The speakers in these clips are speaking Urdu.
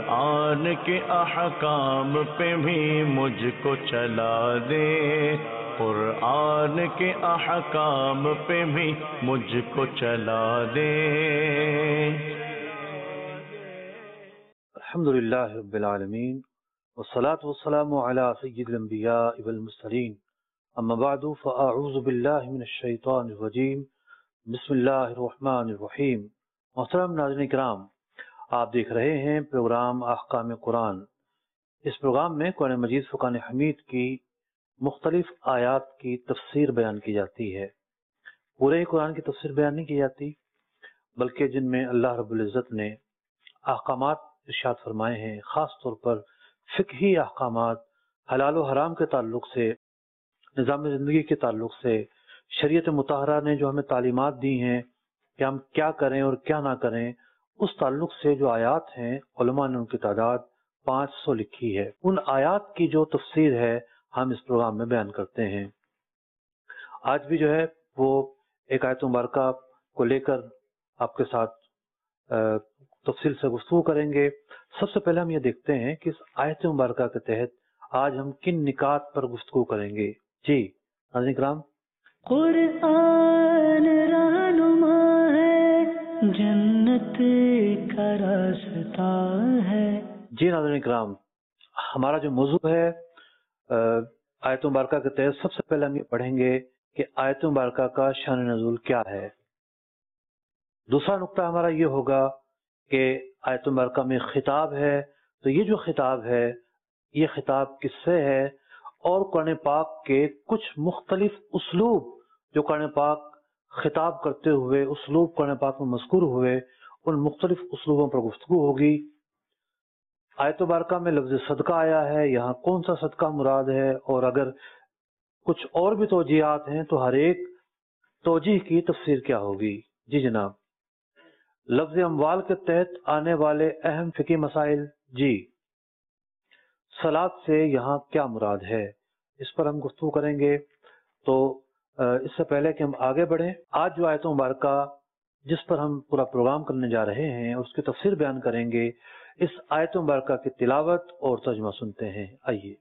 قرآن کے احکام پہ بھی مجھ کو چلا دے، قرآن کے احکام پہ بھی مجھ کو چلا دے۔ الحمدللہ رب العالمین والصلاة والسلام علی سید الانبیاء والمرسلین، اما بعد فاعوذ باللہ من الشیطان الرجیم، بسم اللہ الرحمن الرحیم۔ محترم ناظرین کرام، آپ دیکھ رہے ہیں پروگرام احکام قرآن۔ اس پروگرام میں قرآن مجید فرقان حمید کی مختلف آیات کی تفسیر بیان کی جاتی ہے۔ پورے قرآن کی تفسیر بیان نہیں کی جاتی، بلکہ جن میں اللہ رب العزت نے احکامات ارشاد فرمائے ہیں، خاص طور پر فقہی احکامات، حلال و حرام کے تعلق سے، نظام زندگی کے تعلق سے، شریعت مطہرہ نے جو ہمیں تعلیمات دی ہیں کہ ہم کیا کریں اور کیا نہ کریں، اس تعلق سے جو آیات ہیں، علماء نے ان کی تعداد 500 لکھی ہے۔ ان آیات کی جو تفسیر ہے ہم اس پروگرام میں بیان کرتے ہیں۔ آج بھی جو ہے وہ ایک آیت مبارکہ کو لے کر آپ کے ساتھ تفصیل سے گفتگو کریں گے۔ سب سے پہلے ہم یہ دیکھتے ہیں کہ اس آیت مبارکہ کے تحت آج ہم کن نکات پر گفتگو کریں گے۔ جی ناظرین کرام، قرآن رہنما ہے، جنت کا راستہ ہے۔ جی ناظرین کرام، ہمارا جو موضوع ہے آیت مبارکہ کے تحت، سب سے پہلے ہم یہ پڑھیں گے کہ آیت مبارکہ کا شان نزول کیا ہے۔ دوسرا نقطہ ہمارا یہ ہوگا کہ آیت مبارکہ میں خطاب ہے، تو یہ جو خطاب ہے یہ خطاب کس سے ہے، اور قرآن پاک کے کچھ مختلف اسلوب جو قرآن پاک خطاب کرتے ہوئے اسلوب قرآن پاک میں مذکور ہوئے، ان مختلف اسلوبوں پر گفتگو ہوگی۔ آیت مبارکہ میں لفظ صدقہ آیا ہے، یہاں کون سا صدقہ مراد ہے، اور اگر کچھ اور بھی توجیہات ہیں تو ہر ایک توجیہ کی تفسیر کیا ہوگی۔ جی جناب، لفظ اموال کے تحت آنے والے اہم فقہی مسائل، جی صلاۃ سے یہاں کیا مراد ہے، اس پر ہم گفتگو کریں گے۔ تو اس سے پہلے کہ ہم آگے بڑھیں، آج جو آیت مبارکہ جس پر ہم پورا پروگرام کرنے جا رہے ہیں اس کی تفسیر بیان کریں گے، اس آیت مبارکہ کی تلاوت اور ترجمہ سنتے ہیں۔ آئیے۔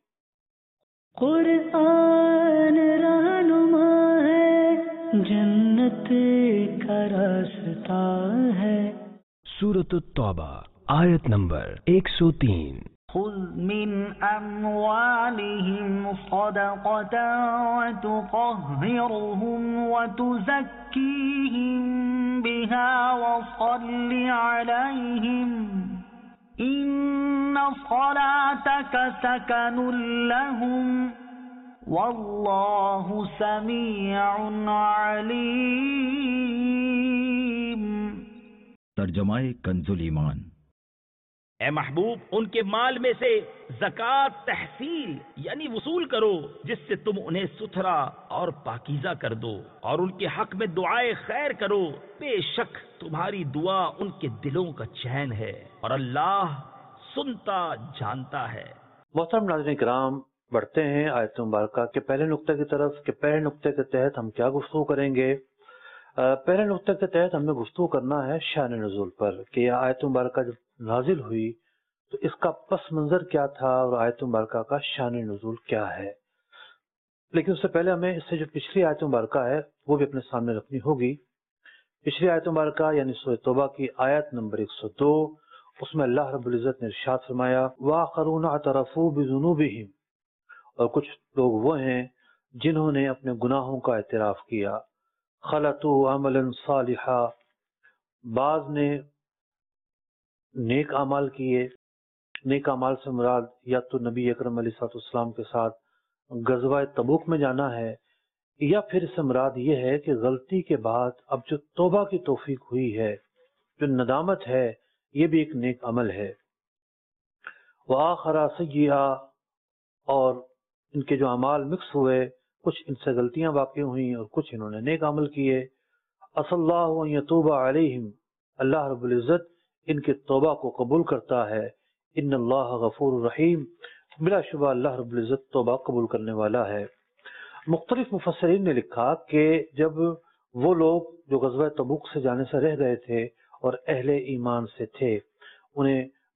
قرآن رہنما ہے، جنت کا راستہ ہے۔ سورۃ التوبہ آیت نمبر 103۔ خذ من اموالهم صدقة وتطهرهم وتزكيهم بها وصل عليهم ان صلاتك سكن لهم والله سميع عليم۔ ترجمہ کنز الایمان۔ اے محبوب، ان کے مال میں سے زکوٰۃ تحصیل یعنی وصول کرو جس سے تم انہیں ستھرا اور پاکیزہ کر دو، اور ان کے حق میں دعائے خیر کرو، بے شک تمہاری دعا ان کے دلوں کا چین ہے اور اللہ سنتا جانتا ہے۔ محترم ناظرین کرام، بڑھتے ہیں آیت مبارکہ کے پہلے نقطے کی طرف کہ پہلے نقطے کے تحت ہم کیا گفتگو کریں گے۔ پہلے نقطے کے تحت ہمیں گفتگو کرنا ہے شان نزول پر، کہ یہ آیت مبارکہ جب نازل ہوئی تو اس کا پس منظر کیا تھا اور آیت مبارکہ کا شان نزول کیا ہے۔ لیکن اس سے پہلے ہمیں اس سے جو پچھلی آیت مبارکہ ہے وہ بھی اپنے سامنے رکھنی ہوگی۔ پچھلی آیت مبارکہ یعنی سورۃ توبہ کی آیت نمبر 102، اس میں اللہ رب العزت نے ارشاد فرمایا وَآخَرُونَ اعْتَرَفُوا بِذُنُوبِهِمْ، اور کچھ لوگ وہ ہیں جنہوں نے اپنے گناہوں کا اعتراف کیا، خَلَطُوا عَمَلًا صَالِحًا، بعض نے نیک اعمال کیے۔ نیک اعمال سے مراد یا تو نبی اکرم علیہ السلام کے ساتھ غزوہ تبوک میں جانا ہے، یا پھر اس سے مراد یہ ہے کہ غلطی کے بعد اب جو توبہ کی توفیق ہوئی ہے، جو ندامت ہے، یہ بھی ایک نیک عمل ہے۔ وآخر سیئا، اور ان کے جو اعمال مکس ہوئے، کچھ ان سے غلطیاں واقع ہوئیں اور کچھ انہوں نے نیک عمل کیے۔ عسى اللہ ان یتوب علیہم، اللہ رب العزت ان کی توبہ کو قبول کرتا ہے۔ ان اللہ غفور رحیم، بلا شبہ اللہ رب العزت توبہ قبول کرنے والا ہے۔ مختلف مفسرین نے لکھا کہ جب وہ لوگ جو غزوہ تبوک سے جانے سے رہ گئے تھے اور اہل ایمان سے تھے، انہیں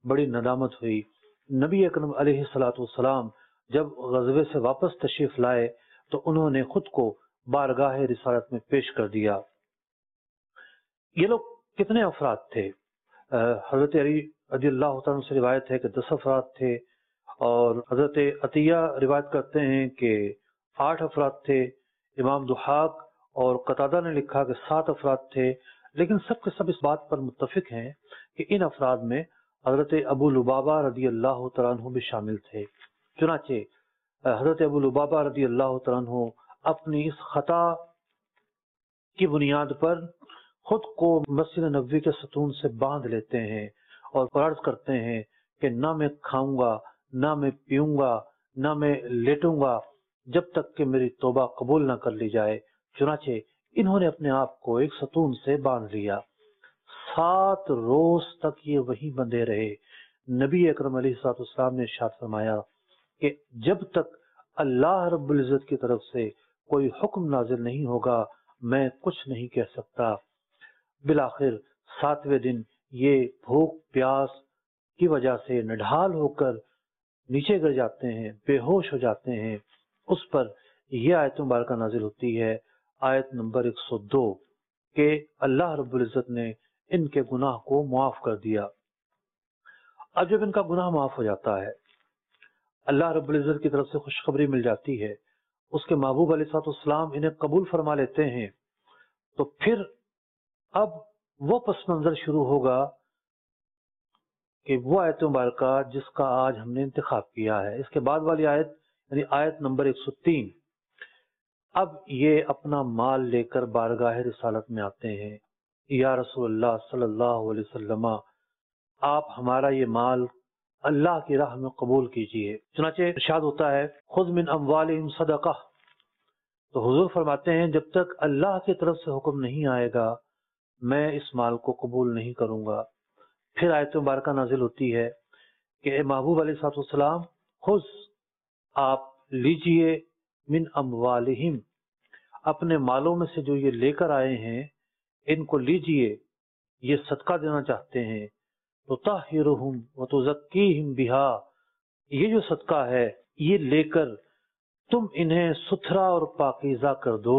بڑی ندامت ہوئی۔ نبی اکرم علیہ الصلوۃ والسلام جب غزوے سے واپس تشریف لائے تو انہوں نے خود کو بارگاہ رسالت میں پیش کر دیا۔ یہ لوگ کتنے افراد تھے؟ حضرت علی رضی اللہ تعالیٰ عنہ سے روایت ہے کہ 10 افراد تھے، اور حضرت عطیہ روایت کرتے ہیں کہ 8 افراد تھے۔ امام ضحاک اور قتادہ نے لکھا کہ 7 افراد تھے، لیکن سب کے سب اس بات پر متفق ہیں کہ ان افراد میں حضرت ابو لبابہ رضی اللہ تعالیٰ عنہ بھی شامل تھے۔ چنانچہ حضرت ابو لبابہ رضی اللہ تعالیٰ عنہ اپنی اس خطا کی بنیاد پر خود کو مسجد نبوی کے ستون سے باندھ لیتے ہیں اور عرض کرتے ہیں کہ نہ میں کھاؤں گا، نہ میں پیوں گا، نہ میں لیٹوں گا جب تک کہ میری توبہ قبول نہ کر لی جائے۔ چنانچہ انہوں نے اپنے آپ کو ایک ستون سے باندھ لیا۔ 7 روز تک یہ وہیں بندھے رہے۔ نبی اکرم علیہ الصلوۃ والسلام نے ارشاد فرمایا کہ جب تک اللہ رب العزت کی طرف سے کوئی حکم نازل نہیں ہوگا میں کچھ نہیں کہہ سکتا۔ بالآخر 7ویں دن یہ بھوک پیاس کی وجہ سے نڈھال ہو کر نیچے گر جاتے ہیں، بے ہوش ہو جاتے ہیں۔ اس پر یہ آیت مبارکہ نازل ہوتی ہے، آیت نمبر 102، کہ اللہ رب العزت نے ان کے گناہ کو معاف کر دیا۔ اب جب ان کا گناہ معاف ہو جاتا ہے، اللہ رب العزت کی طرف سے خوشخبری مل جاتی ہے، اس کے محبوب علیہ الصلوۃ والسلام انہیں قبول فرما لیتے ہیں، تو پھر اب وہ پس منظر شروع ہوگا کہ وہ آیت مبارکہ جس کا آج ہم نے انتخاب کیا ہے۔ اس کے بعد والی آیت یعنی آیت نمبر 103، اب یہ اپنا مال لے کر بارگاہ رسالت میں آتے ہیں۔ یا رسول اللہ صلی اللہ علیہ وسلم، آپ ہمارا یہ مال اللہ کی راہ میں قبول کیجئے۔ چنانچہ ارشاد ہوتا ہے خذ من اموالہم صدقہ، تو حضور فرماتے ہیں جب تک اللہ کی طرف سے حکم نہیں آئے گا میں اس مال کو قبول نہیں کروں گا۔ پھر آیت مبارکہ نازل ہوتی ہے کہ اے محبوب علیہ الصلوۃ والسلام خذ، آپ لیجئے، من اموالہم، اپنے مالوں میں سے جو یہ لے کر آئے ہیں ان کو لیجئے، یہ صدقہ دینا چاہتے ہیں، تطہرہم وتزکیہم بہا، یہ جو صدقہ ہے یہ لے کر تم انہیں ستھرا اور پاکیزہ کر دو،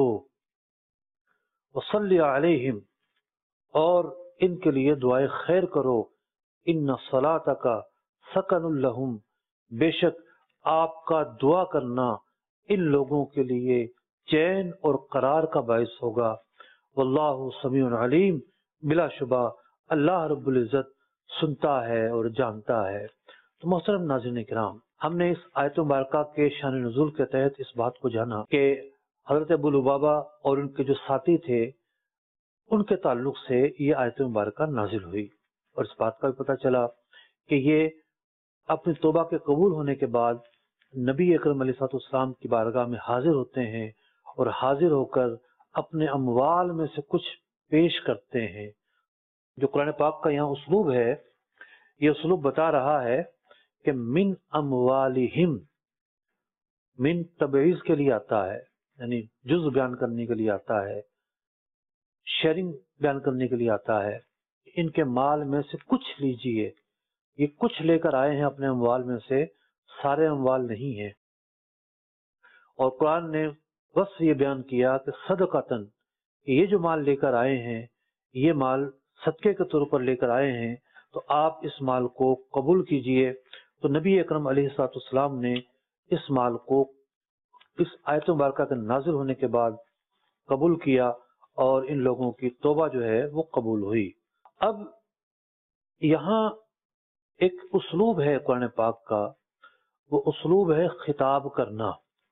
وصلی علیہم، اور ان کے لیے دعائے خیر کرو، ان صلاتک سکن لہم، بے شک آپ کا دعا کرنا ان لوگوں کے لیے چین اور قرار کا باعث ہوگا، واللہ سمیع علیم، بلا شبہ اللہ رب العزت سنتا ہے اور جانتا ہے۔ تو محترم ناظرین کرام، ہم نے اس آیت مبارکہ کے شان نزول کے تحت اس بات کو جانا کہ حضرت ابو لبابہ اور ان کے جو ساتھی تھے ان کے تعلق سے یہ آیت مبارکہ نازل ہوئی، اور اس بات کا بھی پتہ چلا کہ یہ اپنی توبہ کے قبول ہونے کے بعد نبی اکرم علیہ الصلوۃ والسلام کی بارگاہ میں حاضر ہوتے ہیں، اور حاضر ہو کر اپنے اموال میں سے کچھ پیش کرتے ہیں۔ جو قرآن پاک کا یہاں اسلوب ہے، یہ اسلوب بتا رہا ہے کہ من اموالہم، من تبعیض کے لیے آتا ہے، یعنی جزء بیان کرنے کے لیے آتا ہے، شیئرنگ بیان کرنے کے لیے آتا ہے۔ ان کے مال میں سے کچھ لیجئے، یہ کچھ لے کر آئے ہیں اپنے اموال میں سے، سارے اموال نہیں ہیں۔ اور قرآن نے بس یہ بیان کیا کہ صدقتاً، یہ جو مال لے کر آئے ہیں یہ مال صدقے کے طور پر لے کر آئے ہیں، تو آپ اس مال کو قبول کیجئے۔ تو نبی اکرم علیہ الصلوۃ والسلام نے اس مال کو اس آیت مبارکہ کے نازل ہونے کے بعد قبول کیا، اور ان لوگوں کی توبہ جو ہے وہ قبول ہوئی۔ اب یہاں ایک اسلوب ہے قرآن پاک کا، وہ اسلوب ہے خطاب کرنا،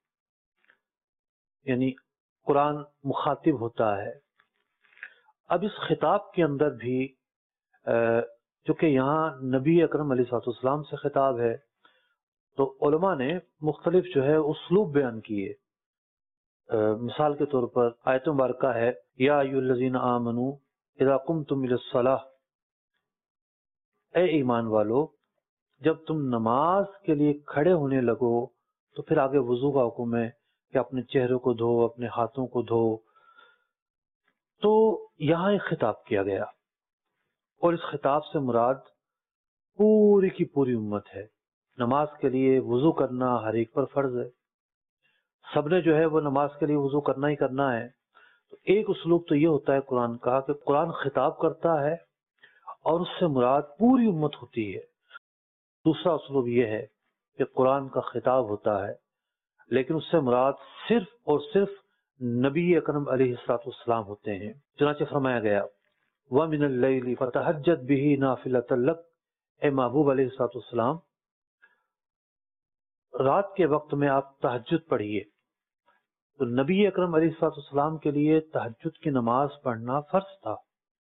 یعنی قرآن مخاطب ہوتا ہے۔ اب اس خطاب کے اندر بھی چونکہ یہاں نبی اکرم علیہ الصلوۃ والسلام سے خطاب ہے، تو علماء نے مختلف جو ہے اسلوب بیان کیے۔ مثال کے طور پر آیت مبارکہ ہے یا ایھا الذین آمنوا اذا قمتم الی الصلاۃ، اے ایمان والو جب تم نماز کے لیے کھڑے ہونے لگو، تو پھر آگے وضو کا حکم ہے کہ اپنے چہرے کو دھو، اپنے ہاتھوں کو دھو۔ تو یہاں ایک خطاب کیا گیا، اور اس خطاب سے مراد پوری کی پوری امت ہے. نماز کے لیے وضو کرنا ہر ایک پر فرض ہے. سب نے جو ہے وہ نماز کے لیے وضو کرنا ہی کرنا ہے. تو ایک اسلوب تو یہ ہوتا ہے قرآن کا کہ قرآن خطاب کرتا ہے اور اس سے مراد پوری امت ہوتی ہے. دوسرا اسلوب یہ ہے کہ قرآن کا خطاب ہوتا ہے لیکن اس سے مراد صرف اور صرف نبی اکرم علیہ الصلوۃ والسلام ہوتے ہیں. چنانچہ فرمایا گیا وَمِنَ اللَّيْلِ فَتَهَجَّدْ بِهِ نَافِلَةً لَكَ، اے محبوب علیہ الصلوۃ والسلام رات کے وقت میں آپ تہجد پڑھیے. تو نبی اکرم علیہ الصلوۃ والسلام کے لیے تہجد کی نماز پڑھنا فرض تھا،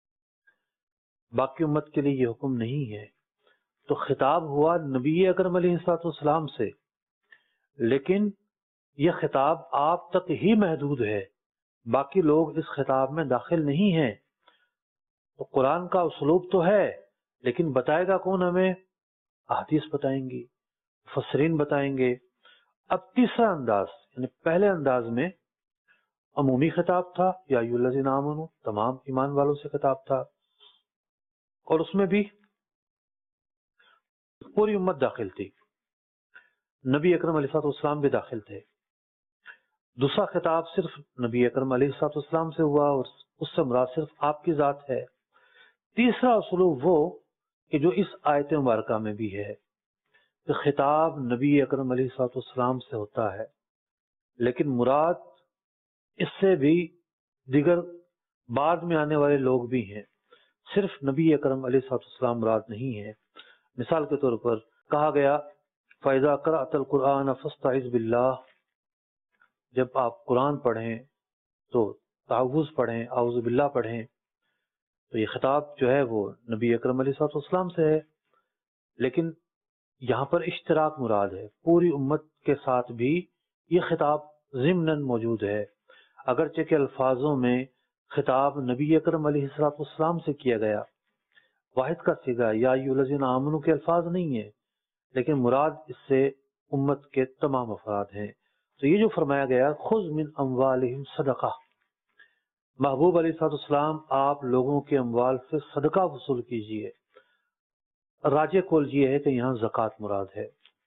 باقی امت کے لیے یہ حکم نہیں ہے. تو خطاب ہوا نبی اکرم علیہ الصلوۃ والسلام سے، لیکن یہ خطاب آپ تک ہی محدود ہے، باقی لوگ اس خطاب میں داخل نہیں ہیں. تو قرآن کا اسلوب تو ہے لیکن بتائے گا کون ہمیں؟ احادیث بتائیں گی، مفسرین بتائیں گے. اب تیسرا انداز، یعنی پہلے انداز میں عمومی خطاب تھا، یا ایھا الذین آمنوا، تمام ایمان والوں سے خطاب تھا، اور اس میں بھی پوری امت داخل تھی، نبی اکرم علیہ الصلوۃ والسلام بھی داخل تھے. دوسرا خطاب صرف نبی اکرم علیہ الصلوۃ والسلام سے ہوا اور اس سے مراد صرف آپ کی ذات ہے. تیسرا اسلوب وہ کہ جو اس آیت مبارکہ میں بھی ہے کہ خطاب نبی اکرم علیہ الصلوۃ والسلام سے ہوتا ہے لیکن مراد اس سے بھی دیگر بعد میں آنے والے لوگ بھی ہیں، صرف نبی اکرم علیہ الصلوۃ والسلام مراد نہیں ہے. مثال کے طور پر کہا گیا فَإِذَا قَرَأْتَ الْقُرْآنَ فَاسْتَعِذْ بِاللَّهِ، جب آپ قرآن پڑھیں تو تعوذ پڑھیں، اعوذ باللہ پڑھیں. تو یہ خطاب جو ہے وہ نبی اکرم علیہ الصلوۃ والسلام سے ہے، لیکن یہاں پر اشتراک مراد ہے، پوری امت کے ساتھ بھی یہ خطاب ضمناً موجود ہے، اگرچہ کہ الفاظوں میں خطاب نبی اکرم علیہ الصلوۃ والسلام سے کیا گیا. واحد کا صیغہ یا ایھا الذین آمنوا کے الفاظ نہیں ہیں، لیکن مراد اس سے امت کے تمام افراد ہیں. تو یہ جو فرمایا گیا خذ من اموالہم صدقہ، محبوب علیہ الصلوۃ والسلام آپ لوگوں کے اموال سے صدقہ وصول کیجئے. راجح قول یہ ہے کہ یہاں زکوٰۃ مراد ہے.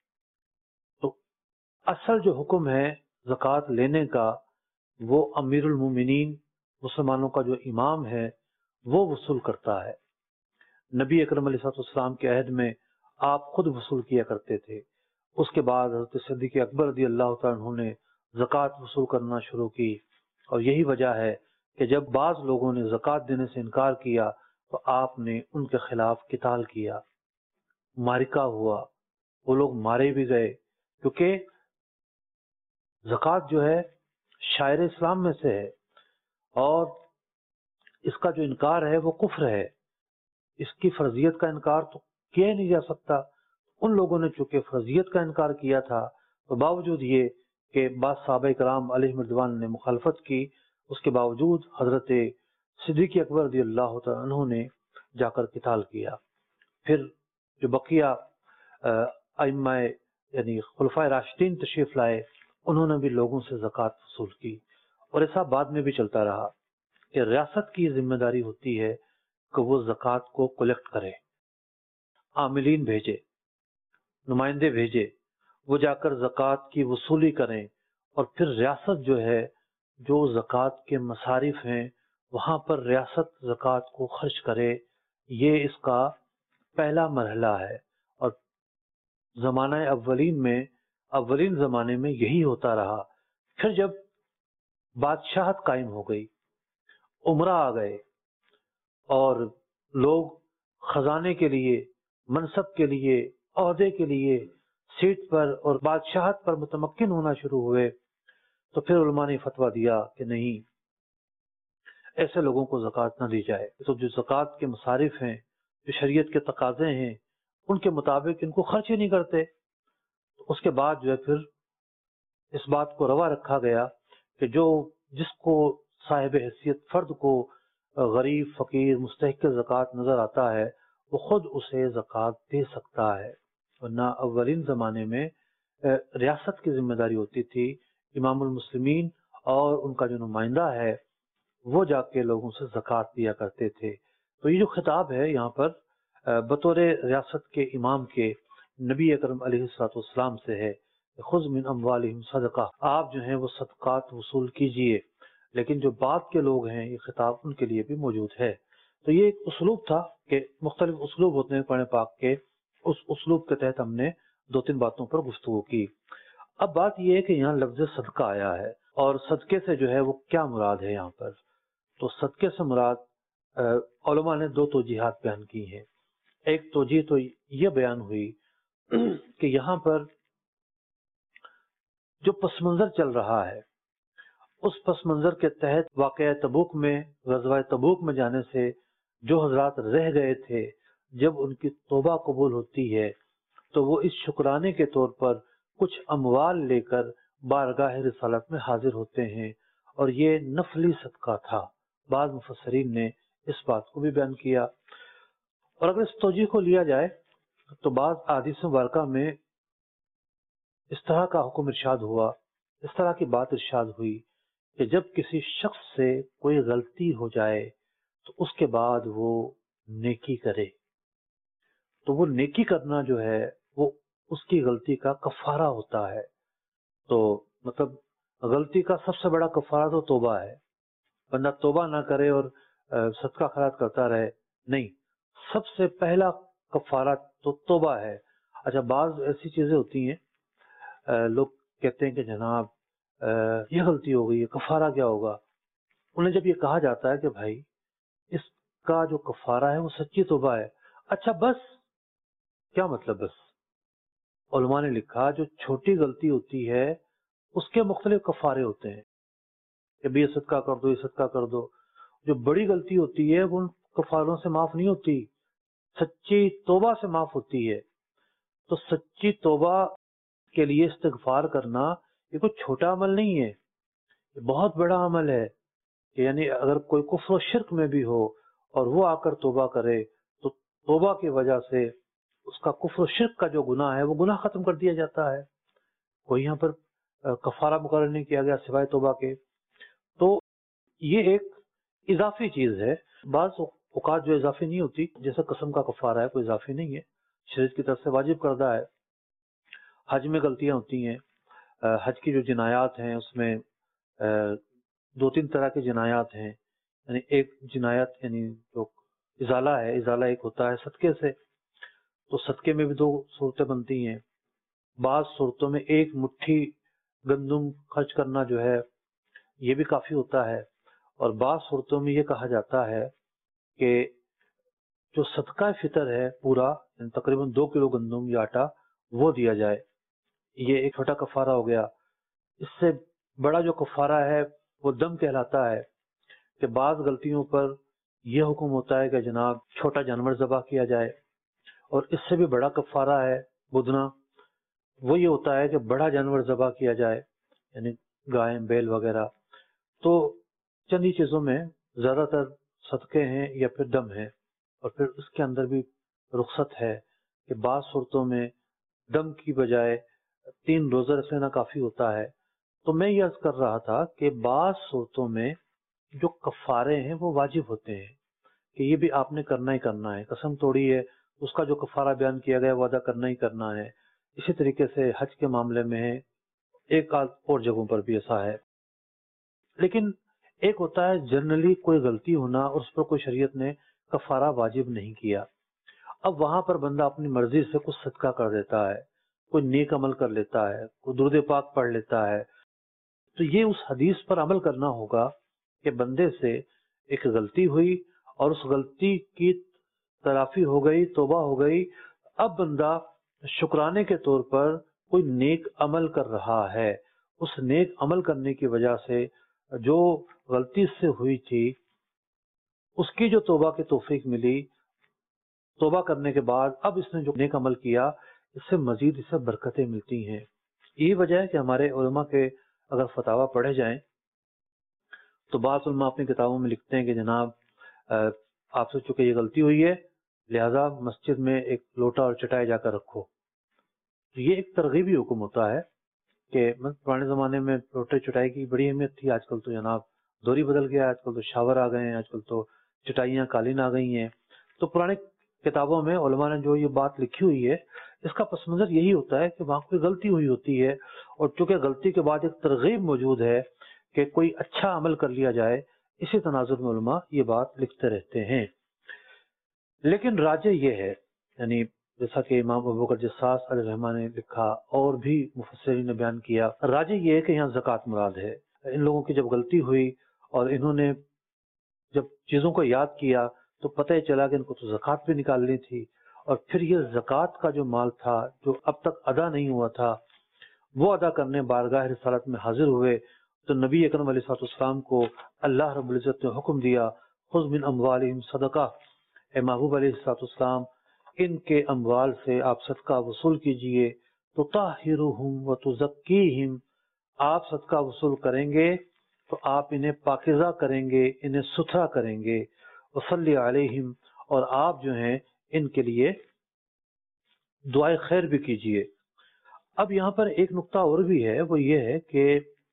تو اصل جو حکم ہے زکوٰۃ لینے کا وہ امیر المومنین، مسلمانوں کا جو امام ہے، وہ وصول کرتا ہے. نبی اکرم علیہ الصلوۃ والسلام کے عہد میں آپ خود وصول کیا کرتے تھے. اس کے بعد حضرت صدیق اکبر رضی اللہ تعالیٰ عنہ نے زکوٰۃ وصول کرنا شروع کی، اور یہی وجہ ہے کہ جب بعض لوگوں نے زکوٰۃ دینے سے انکار کیا تو آپ نے ان کے خلاف قتال کیا، معرکہ ہوا، وہ لوگ مارے بھی گئے، کیونکہ زکوٰۃ جو ہے شاعر اسلام میں سے ہے اور اس کا جو انکار ہے وہ کفر ہے. اس کی فرضیت کا انکار تو کیا ہی نہیں جا سکتا. ان لوگوں نے چونکہ فرضیت کا انکار کیا تھا تو باوجود یہ کہ بعض صحابہ کرام علیہ رضوان نے مخالفت کی، اس کے باوجود حضرت صدیق اکبر رضی اللہ تعالیٰ عنہ نے جا کر قتال کیا. پھر جو بقیہ ائمہ یعنی خلفائے راشدین تشریف لائے، انہوں نے بھی لوگوں سے زکوٰۃ وصول کی، اور ایسا بعد میں بھی چلتا رہا کہ ریاست کی ذمہ داری ہوتی ہے کہ وہ زکوٰۃ کو کلیکٹ کرے، عاملین بھیجے، نمائندے بھیجے، وہ جا کر زکوٰۃ کی وصولی کریں، اور پھر ریاست جو ہے جو زکوٰۃ کے مصارف ہیں وہاں پر ریاست زکوٰۃ کو خرچ کرے. یہ اس کا پہلا مرحلہ ہے، اور زمانہ اولین زمانے میں یہی ہوتا رہا. پھر جب بادشاہت قائم ہو گئی، امراء آ گئے، اور لوگ خزانے کے لیے، منصب کے لیے، عہدے کے لیے، سیٹ پر اور بادشاہت پر متمکن ہونا شروع ہوئے، تو پھر علماء نے فتویٰ دیا کہ نہیں، ایسے لوگوں کو زکوٰۃ نہ دی جائے. تو جو زکوٰۃ کے مصارف ہیں، جو شریعت کے تقاضے ہیں، ان کے مطابق ان کو خرچ ہی نہیں کرتے. اس کے بعد جو ہے پھر اس بات کو روا رکھا گیا کہ جس کو صاحب حیثیت فرد کو غریب، فقیر، مستحق زکوٰۃ نظر آتا ہے وہ خود اسے زکوٰۃ دے سکتا ہے. ورنہ اولین زمانے میں ریاست کی ذمہ داری ہوتی تھی، امام المسلمین اور ان کا جو نمائندہ ہے وہ جا کے لوگوں سے زکوٰۃ دیا کرتے تھے. تو یہ جو خطاب ہے یہاں پر بطور ریاست کے امام کے نبی اکرم علیہ السلام سے ہے، خذ من اموالہم صدقہ، آپ جو ہیں وہ صدقات وصول کیجئے، لیکن جو بعد کے لوگ ہیں یہ خطاب ان کے لیے بھی موجود ہے۔ تو یہ ایک اسلوب تھا کہ مختلف اسلوب ہوتے ہیں قرآن پاک کے، اس اسلوب کے تحت ہم نے 2-3 باتوں پر گفتگو کی۔ اب بات یہ ہے کہ یہاں لفظ صدقہ آیا ہے، اور صدقے سے جو ہے وہ کیا مراد ہے یہاں پر؟ تو صدقے سے مراد علماء نے 2 توجیحات بیان کی ہیں۔ ایک توجیہ تو یہ بیان ہوئی کہ یہاں پر جو پس منظر چل رہا ہے اس پس منظر کے تحت واقعہ تبوک میں، غزوہ تبوک میں جانے سے جو حضرات رہ گئے تھے، جب ان کی توبہ قبول ہوتی ہے تو وہ اس شکرانے کے طور پر کچھ اموال لے کر بارگاہ رسالت میں حاضر ہوتے ہیں، اور یہ نفلی صدقہ تھا۔ بعض مفسرین نے اس بات کو بھی بیان کیا، اور اگر اس توجیہ کو لیا جائے تو بعض احادیث مبارکہ میں اس طرح کا حکم ارشاد ہوا، اس طرح کی بات ارشاد ہوئی کہ جب کسی شخص سے کوئی غلطی ہو جائے تو اس کے بعد وہ نیکی کرے، تو وہ نیکی کرنا جو ہے وہ اس کی غلطی کا کفارہ ہوتا ہے۔ تو مطلب غلطی کا سب سے بڑا کفارہ تو توبہ ہے، بندہ توبہ نہ کرے اور صدقہ خیرات کرتا رہے، نہیں، سب سے پہلا کفارہ تو توبہ ہے۔ اچھا، بعض ایسی چیزیں ہوتی ہیں، لوگ کہتے ہیں کہ جناب یہ غلطی ہو گئی ہے، کفارہ کیا ہوگا؟ انہیں جب یہ کہا جاتا ہے کہ بھائی اس کا جو کفارہ ہے وہ سچی توبہ ہے، اچھا بس کیا مطلب بس؟ علماء نے لکھا جو چھوٹی غلطی ہوتی ہے اس کے مختلف کفارے ہوتے ہیں کہ بھی یہ صدقہ کر دو، یہ صدقہ کر دو۔ جو بڑی غلطی ہوتی ہے وہ ان کفاروں سے معاف نہیں ہوتی، سچی توبہ سے معاف ہوتی ہے۔ تو سچی توبہ کے لیے استغفار کرنا یہ کوئی چھوٹا عمل نہیں ہے، یہ بہت بڑا عمل ہے کہ یعنی اگر کوئی کفر و شرک میں بھی ہو اور وہ آ کر توبہ کرے تو توبہ کی وجہ سے اس کا کفر و شرک کا جو گناہ ہے وہ گناہ ختم کر دیا جاتا ہے۔ کوئی یہاں پر کفارہ مقرر نہیں کیا گیا سوائے توبہ کے۔ تو یہ ایک اضافی چیز ہے، بعض اوقات جو اضافی نہیں ہوتی، جیسے قسم کا کفارہ ہے، کوئی اضافی نہیں ہے، شریعت کی طرف سے واجب کردہ ہے۔ حج میں غلطیاں ہوتی ہیں، حج کی جو جنایات ہیں اس میں 2-3 طرح کی جنایات ہیں، یعنی ایک جنایت یعنی جو ازالہ ہے، ازالہ ایک ہوتا ہے صدقے سے، تو صدقے میں بھی 2 صورتیں بنتی ہیں۔ بعض صورتوں میں 1 مٹھی گندم خرچ کرنا جو ہے یہ بھی کافی ہوتا ہے، اور بعض صورتوں میں یہ کہا جاتا ہے کہ جو صدقہ فطر ہے پورا، یعنی تقریباً 2 کلو گندم یا آٹا وہ دیا جائے، یہ ایک چھوٹا کفارہ ہو گیا۔ اس سے بڑا جو کفارہ ہے وہ دم کہلاتا ہے کہ بعض غلطیوں پر یہ حکم ہوتا ہے کہ جناب چھوٹا جانور ذبح کیا جائے، اور اس سے بھی بڑا کفارہ ہے بدنا، وہ یہ ہوتا ہے کہ بڑا جانور ذبح کیا جائے، یعنی گائے بیل وغیرہ۔ تو چند ہی چیزوں میں زیادہ تر صدقے ہیں یا پھر دم ہے، اور پھر اس کے اندر بھی رخصت ہے کہ بعض صورتوں میں دم کی بجائے 3 روزہ رکھ لینا کافی ہوتا ہے۔ تو میں یہ عرض کر رہا تھا کہ بعض صورتوں میں جو کفارے ہیں وہ واجب ہوتے ہیں کہ یہ بھی آپ نے کرنا ہی کرنا ہے، قسم توڑی ہے اس کا جو کفارہ بیان کیا گیا وہ ادا کرنا ہی کرنا ہے۔ اسی طریقے سے حج کے معاملے میں ہے، ایک آدھ اور جگہوں پر بھی ایسا ہے۔ لیکن ایک ہوتا ہے جنرلی کوئی غلطی ہونا اور اس پر کوئی شریعت نے کفارہ واجب نہیں کیا، اب وہاں پر بندہ اپنی مرضی سے کچھ صدقہ کر دیتا ہے، کوئی نیک عمل کر لیتا ہے، کوئی درود پاک پڑھ لیتا ہے، تو یہ اس حدیث پر عمل کرنا ہوگا کہ بندے سے ایک غلطی ہوئی اور اس غلطی کی تلافی ہو گئی، توبہ ہو گئی، اب بندہ شکرانے کے طور پر کوئی نیک عمل کر رہا ہے، اس نیک عمل کرنے کی وجہ سے جو غلطی سے ہوئی تھی اس کی جو توبہ کی توفیق ملی، توبہ کرنے کے بعد اب اس نے جو نیک عمل کیا اس سے مزید اسے برکتیں ملتی ہیں۔ یہی وجہ ہے کہ ہمارے علماء کے اگر فتاویٰ پڑھے جائیں تو بعض علماء اپنی کتابوں میں لکھتے ہیں کہ جناب آپ سے چونکہ یہ غلطی ہوئی ہے لہذا مسجد میں ایک لوٹا اور چٹائی جا کر رکھو۔ تو یہ ایک ترغیبی حکم ہوتا ہے کہ پرانے زمانے میں لوٹے چٹائی کی بڑی اہمیت تھی، آج کل تو جناب دوری بدل گیا، آج کل تو شاور آ گئے ہیں، آج کل تو چٹائیاں قالین آ گئی ہیں۔ تو پرانے کتابوں میں علماء نے جو یہ بات لکھی ہوئی ہے اس کا پس منظر یہی ہوتا ہے کہ وہاں کوئی غلطی ہوئی ہوتی ہے، اور چونکہ غلطی کے بعد ایک ترغیب موجود ہے کہ کوئی اچھا عمل کر لیا جائے، اسی تناظر میں علماء یہ بات لکھتے رہتے ہیں۔ لیکن راجع یہ ہے، یعنی جیسا کہ امام ابوبکر جساس علیہ الرحمہ نے لکھا اور بھی مفسرین نے بیان کیا، راجع یہ ہے کہ یہاں زکوٰۃ مراد ہے۔ ان لوگوں کی جب غلطی ہوئی اور انہوں نے جب چیزوں کو یاد کیا تو پتہ ہی چلا کہ ان کو تو زکوٰۃ بھی نکالنی تھی، اور پھر یہ زکوٰۃ کا جو مال تھا جو اب تک ادا نہیں ہوا تھا وہ ادا کرنے بارگاہ رسالت میں حاضر ہوئے، تو نبی اکرم علیہ الصلوۃ والسلام کو اللہ رب العزت نے حکم دیا، خذ من اموالہم صدقہ، اے محبوب علیہ الصلوۃ والسلام ان کے اموال سے آپ صدقہ وصول کیجئے، تطہرہم وتزکیہم، آپ صدقہ وصول کریں گے تو آپ انہیں پاکیزہ کریں گے، انہیں ستھرا کریں گے، وصلی علیہم، اور آپ جو ہیں ان کے لیے دعائے خیر بھی کیجئے۔ اب یہاں پر ایک نقطہ اور بھی ہے، وہ یہ ہے کہ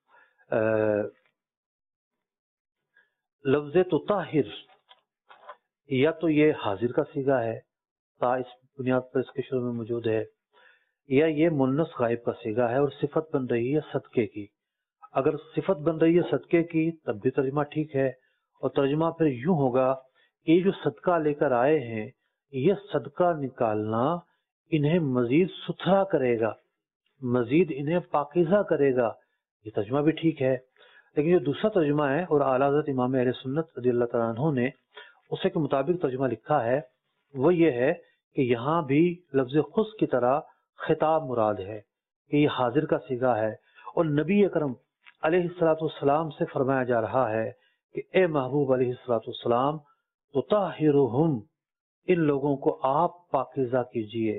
لفظ تطہر یا تو یہ حاضر کا صیغہ ہے، تا اس بنیاد پر اس کے شروع میں موجود ہے، یا یہ مؤنث غائب کا صیغہ ہے اور صفت بن رہی ہے صدقے کی۔ اگر صفت بن رہی ہے صدقے کی تب بھی ترجمہ ٹھیک ہے، اور ترجمہ پھر یوں ہوگا کہ یہ جو صدقہ لے کر آئے ہیں یہ صدقہ نکالنا انہیں مزید ستھرا کرے گا، مزید انہیں پاکیزہ کرے گا، یہ ترجمہ بھی ٹھیک ہے۔ لیکن جو دوسرا ترجمہ ہے اور اعلیٰ حضرت امام اہل سنت رضی اللہ تعالیٰ عنہ نے اسے کے مطابق ترجمہ لکھا ہے، وہ یہ ہے کہ یہاں بھی لفظ خص کی طرح خطاب مراد ہے کہ یہ حاضر کا صیغہ ہے، اور نبی اکرم علیہ الصلوۃ والسلام سے فرمایا جا رہا ہے کہ اے محبوب علیہ الصلوۃ والسلام تطہرہم، ان لوگوں کو آپ پاکیزہ کیجئے،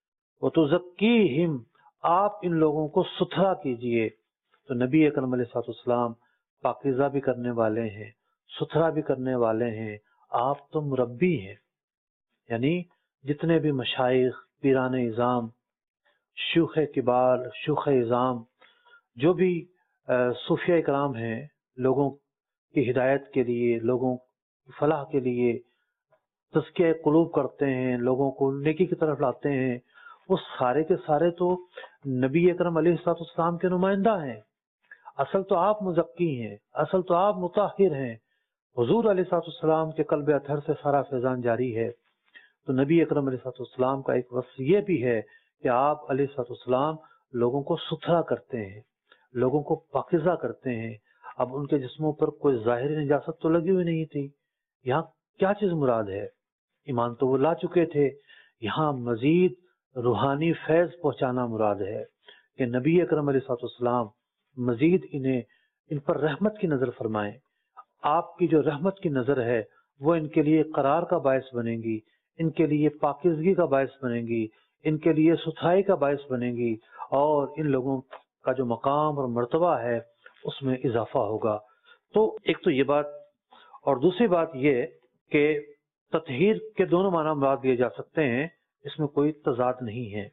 وتزکیہم، آپ ان لوگوں کو ستھرا کیجئے۔ تو نبی اکرم علیہ الصلوۃ والسلام پاکیزہ بھی کرنے والے ہیں، ستھرا بھی کرنے والے ہیں، آپ تو مربی ہیں، یعنی جتنے بھی مشائخ، پیران اعظام، شیوخ کبار، شیوخ اعظام، جو بھی صوفیہ کرام ہیں، لوگوں کی ہدایت کے لیے، لوگوں کی فلاح کے لیے تزکیہ قلوب کرتے ہیں، لوگوں کو نیکی کی طرف لاتے ہیں، وہ سارے کے سارے تو نبی اکرم علیہ الصلوۃ والسلام کے نمائندہ ہیں۔ اصل تو آپ مزکی ہیں، اصل تو آپ مطہر ہیں، حضور علیہ الصلوۃ والسلام کے قلب اطہر سے سارا فیضان جاری ہے۔ تو نبی اکرم علیہ الصلوۃ والسلام کا ایک وصف یہ بھی ہے کہ آپ علیہ الصلوۃ والسلام لوگوں کو ستھرا کرتے ہیں، لوگوں کو پاکیزہ کرتے ہیں۔ اب ان کے جسموں پر کوئی ظاہری نجاست تو لگی ہوئی نہیں تھی، یہاں کیا چیز مراد ہے؟ ایمان تو وہ لا چکے تھے، یہاں مزید روحانی فیض پہنچانا مراد ہے کہ نبی اکرم علیہ الصلوۃ والسلام مزید ان پر رحمت کی نظر فرمائیں۔ آپ کی جو رحمت کی نظر ہے وہ ان کے لیے قرار کا باعث بنے گی، ان کے لیے پاکیزگی کا باعث بنے گی، ان کے لیے ستھرائی کا باعث بنے گی، اور ان لوگوں کا جو مقام اور مرتبہ ہے اس میں اضافہ ہوگا۔ تو ایک تو یہ بات، اور دوسری بات یہ کہ تطہیر کے دونوں معنی مراد لیے جا سکتے ہیں، اس میں کوئی تضاد نہیں ہے۔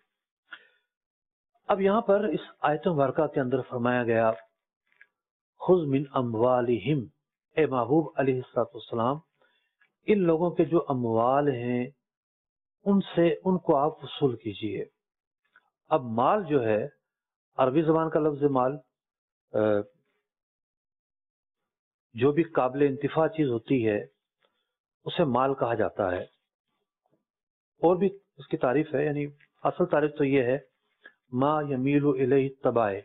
اب یہاں پر اس آیت مبارکہ کے اندر فرمایا گیا خذ من اموالہم، اے محبوب علیہ الصلوۃ والسلام ان لوگوں کے جو اموال ہیں ان سے ان کو آپ وصول کیجئے۔ اب مال جو ہے، عربی زبان کا لفظ مال جو بھی قابل انتفاع چیز ہوتی ہے اسے مال کہا جاتا ہے، اور بھی اس کی تعریف ہے، یعنی اصل تعریف تو یہ ہے ما یمیل الیہ الطبائع،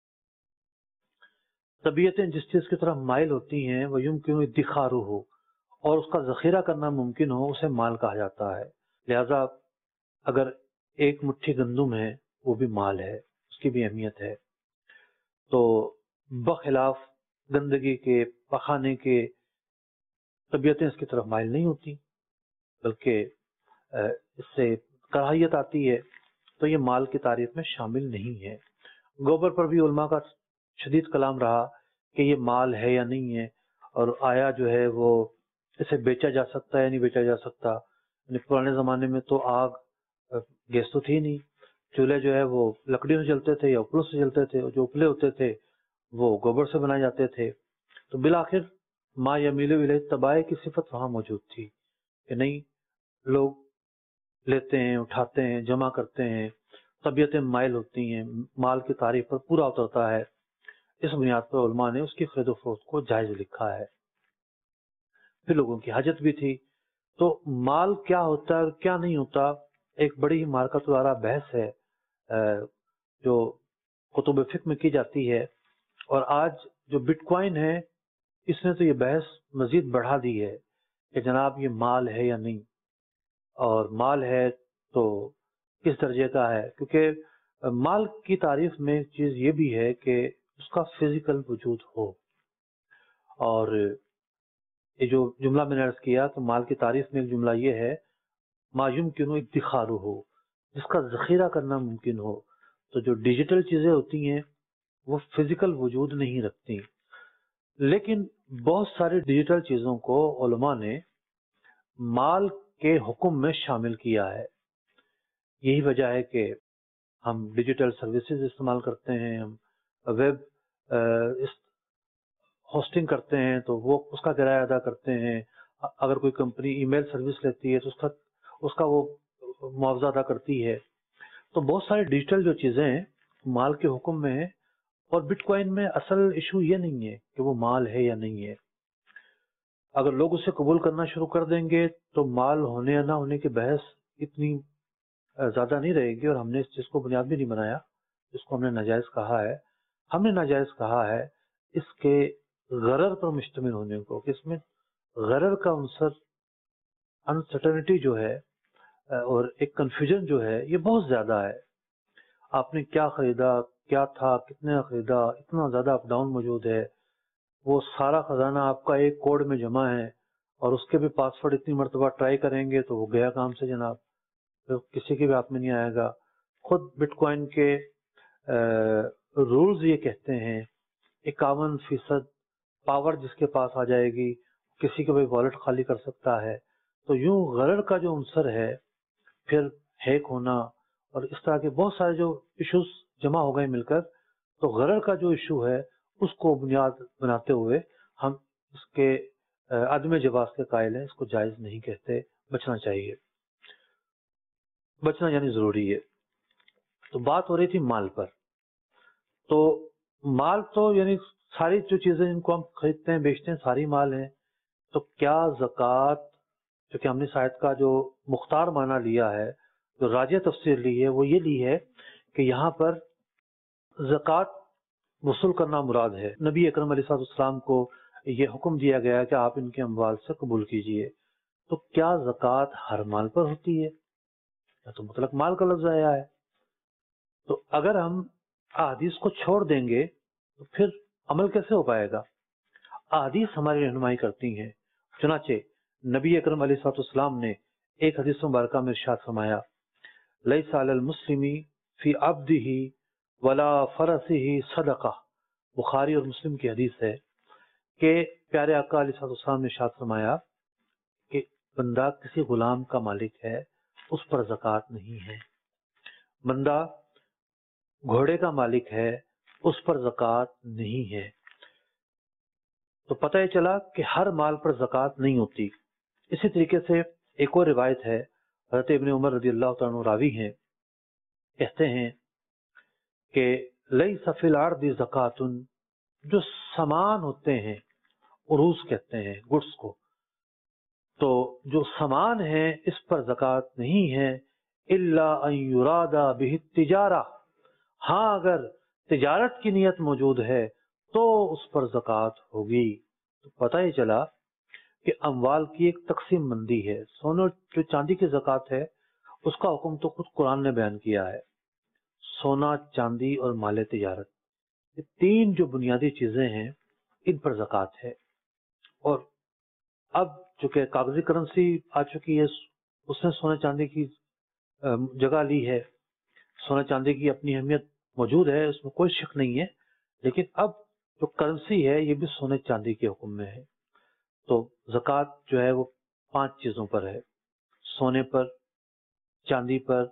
طبیعتیں جس چیز کی طرف مائل ہوتی ہیں وہ یمکن ادخارہ ہو، اور اس کا ذخیرہ کرنا ممکن ہو، اسے مال کہا جاتا ہے۔ لہذا اگر ایک مٹھی گندم ہے وہ بھی مال ہے، اس کی بھی اہمیت ہے۔ تو بخلاف گندگی کے، پخانے کے، طبیعتیں اس کی طرف مائل نہیں ہوتی، بلکہ اس سے کراہیت آتی ہے، تو یہ مال کی تعریف میں شامل نہیں ہے۔ گوبر پر بھی علماء کا شدید کلام رہا کہ یہ مال ہے یا نہیں ہے، اور آیا جو ہے وہ اسے بیچا جا سکتا ہے یا نہیں بیچا جا سکتا۔ یعنی پرانے زمانے میں تو آگ، گیس تو تھی نہیں، چولہے جو ہے وہ لکڑیوں سے جلتے تھے یا اپلوں سے جلتے تھے، اور جو اپلے ہوتے تھے وہ گوبر سے بنائے جاتے تھے۔ تو بالآخر ما یمیل الیہ الطبائع کی صفت وہاں موجود تھی کہ نہیں، لوگ لیتے ہیں، اٹھاتے ہیں، جمع کرتے ہیں، طبیعتیں مائل ہوتی ہیں، مال کی تعریف پر پورا اترتا ہے، اس بنیاد پر علماء نے اس کی خرید و فروخت کو جائز لکھا ہے۔ پھر لوگوں کی حاجت بھی تھی، تو مال کیا ہوتا ہے اور کیا نہیں ہوتا، ایک بڑی ہی معرکۃ الآراء بحث ہے جو کتب فقہ میں کی جاتی ہے، اور آج جو بٹ کوائن ہے اس نے تو یہ بحث مزید بڑھا دی ہے کہ جناب یہ مال ہے یا نہیں، اور مال ہے تو کس درجے کا ہے، کیونکہ مال کی تعریف میں ایک چیز یہ بھی ہے کہ اس کا فزیکل وجود ہو، اور یہ جو جملہ میں نے عرض کیا تو مال کی تعریف میں ایک جملہ یہ ہے ما یمکن ادخارہ ہو، جس کا ذخیرہ کرنا ممکن ہو۔ تو جو ڈیجیٹل چیزیں ہوتی ہیں وہ فزیکل وجود نہیں رکھتی، لیکن بہت ساری ڈیجیٹل چیزوں کو علماء نے مال کے حکم میں شامل کیا ہے۔ یہی وجہ ہے کہ ہم ڈیجیٹل سروسز استعمال کرتے ہیں، ہم ویب ہوسٹنگ کرتے ہیں تو وہ اس کا کرایہ ادا کرتے ہیں، اگر کوئی کمپنی ای میل سروس لیتی ہے تو اس کا وہ معاوضہ ادا کرتی ہے۔ تو بہت سارے ڈیجیٹل جو چیزیں ہیں مال کے حکم میں ہیں، اور بٹ کوائن میں اصل ایشو یہ نہیں ہے کہ وہ مال ہے یا نہیں ہے۔ اگر لوگ اسے قبول کرنا شروع کر دیں گے تو مال ہونے یا نہ ہونے کی بحث اتنی زیادہ نہیں رہے گی، اور ہم نے اس چیز کو بنیاد بھی نہیں بنایا جس کو ہم نے ناجائز کہا ہے۔ ہم نے ناجائز کہا ہے اس کے غرر پر مشتمل ہونے کو، کہ اس میں غرر کا عنصر، انسرٹنٹی جو ہے اور ایک کنفیوژن جو ہے یہ بہت زیادہ ہے۔ آپ نے کیا خریدا، کیا تھا، کتنے خریدا، اتنا زیادہ اپ ڈاؤن موجود ہے، وہ سارا خزانہ آپ کا ایک کوڈ میں جمع ہے، اور اس کے بھی پاسورڈ اتنی مرتبہ ٹرائی کریں گے تو وہ گیا کام سے جناب، تو کسی کے بھی ہاتھ میں نہیں آئے گا۔ خود بٹ کوائن کے رولز یہ کہتے ہیں 51% پاور جس کے پاس آ جائے گی کسی کا بھی والٹ خالی کر سکتا ہے۔ تو یوں غرر کا جو عنصر ہے، پھر ہیک ہونا اور اس طرح کے بہت سارے جو ایشوز جمع ہو گئے مل کر، تو غرر کا جو ایشو ہے اس کو بنیاد بناتے ہوئے ہم اس کے عدم جواز کے قائل ہیں، اس کو جائز نہیں کہتے، بچنا چاہیے، بچنا یعنی ضروری ہے۔ تو بات ہو رہی تھی مال پر، تو مال تو یعنی ساری جو چیزیں جن کو ہم خریدتے ہیں بیچتے ہیں ساری مال ہیں، تو کیا زکوٰۃ، جو کہ ہم نے شاید کا جو مختار معنی لیا ہے، جو راجح تفسیر لی ہے وہ یہ لی ہے کہ یہاں پر زکوٰۃ وصول کرنا مراد ہے۔ نبی اکرم علیہ السلام کو یہ حکم دیا گیا کہ آپ ان کے اموال سے قبول کیجئے، تو کیا زکوٰۃ ہر مال پر ہوتی ہے؟ تو مطلق مال کا لفظ آیا ہے، تو اگر ہم احادیث کو چھوڑ دیں گے تو پھر عمل کیسے ہو پائے گا؟ احادیث ہماری رہنمائی کرتی ہیں۔ چنانچہ نبی اکرم علیہ السلام نے ایک حدیث مبارکہ میں ارشاد فرمایا لیس علی المسلم فی عبدہ ولا فرسہ صدقہ، بخاری اور مسلم کی حدیث ہے کہ پیارے آقا علیہ السلام نے ارشاد فرمایا کہ بندہ کسی غلام کا مالک ہے اس پر زکوٰۃ نہیں ہے، بندہ گھوڑے کا مالک ہے اس پر زکوٰۃ نہیں ہے۔ تو پتہ یہ چلا کہ ہر مال پر زکوٰۃ نہیں ہوتی۔ اسی طریقے سے ایک اور روایت ہے، حضرت ابن عمر رضی اللہ تعالیٰ عنہ راوی ہیں، کہتے ہیں کہ لیس فی الارض زکوٰۃ، جو سامان ہوتے ہیں، عروض کہتے ہیں گڈس کو، تو جو سامان ہے اس پر زکوٰۃ نہیں ہے، الا ان یراد بہ التجارہ، ہاں اگر تجارت کی نیت موجود ہے تو اس پر زکوٰۃ ہوگی۔ تو پتہ یہ چلا کہ اموال کی ایک تقسیم بندی ہے۔ سونے جو چاندی کی زکوٰۃ ہے اس کا حکم تو خود قرآن نے بیان کیا ہے، سونا، چاندی اور مال تجارت، یہ تین جو بنیادی چیزیں ہیں ان پر زکوٰۃ ہے۔ اور اب چونکہ کاغذی کرنسی آ چکی ہے، اس نے سونے چاندی کی جگہ لی ہے، سونے چاندی کی اپنی اہمیت موجود ہے، اس میں کوئی شک نہیں ہے، لیکن اب جو کرنسی ہے یہ بھی سونے چاندی کے حکم میں ہے۔ تو زکوٰۃ جو ہے وہ 5 چیزوں پر ہے، سونے پر، چاندی پر،